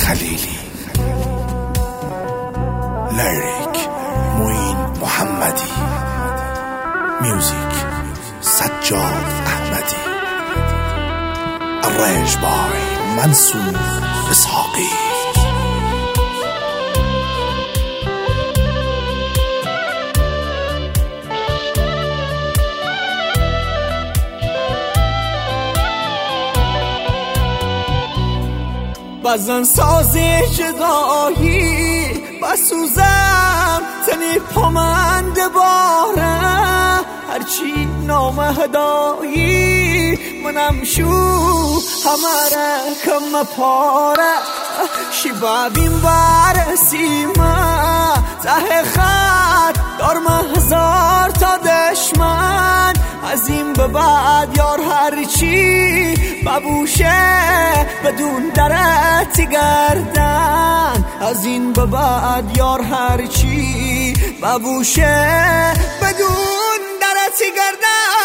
خلیلی، لیریک معین محمدی، میوزیک سجاد احمدی، الرنج بای منصور اسحاقی. بزن ساز جدایی بسوزم تنی پامند باره، هرچی نام هدایی منم شو هماره کم پاره. شبابیم برسیمه ته خط دارم هزار تا دشمن، از این به بعد یار هرچی ببوشه بدون درت گردن، از این به بعد یار هرچی ببوشه بدون درت گردن.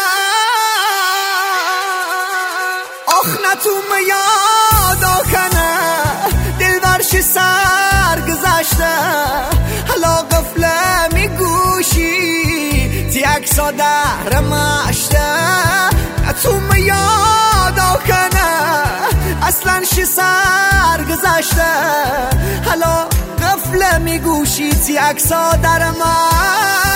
آخ نتوم یادا کنه دل برش سر گذشته، حالا قفله میگوشی تی اکسا در مشته. نتوم یادا کنه اصلا شی سر گذشته، حالا قفله میگوشی تی اکسا در مشته.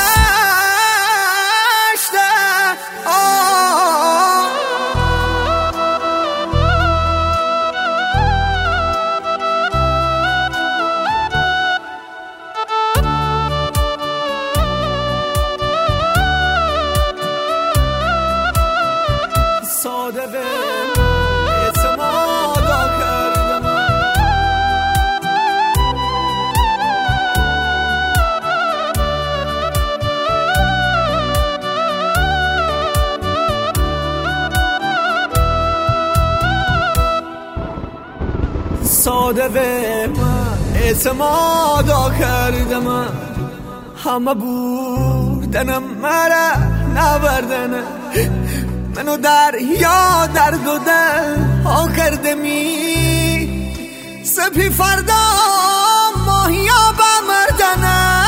ساده به اعتمادا کردم، ساده به اعتمادا کردم، همه بردنم مرا نبردنه، منو در یا درد و دل ها کردمی. سپی فردا ماهیا بمردنه،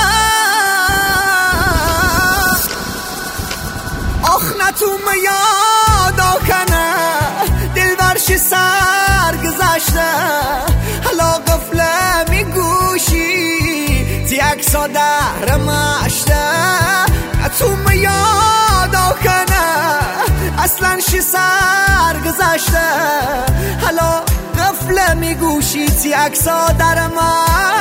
آخ نتوم یادا کنه دل برش سر گذشته، حالا قفله میگوشی تی اکسا در مشته. نتوم یادا کنه اصلا شی سر گذشته، حالا قفله میگوشی تی اکسا در مشته.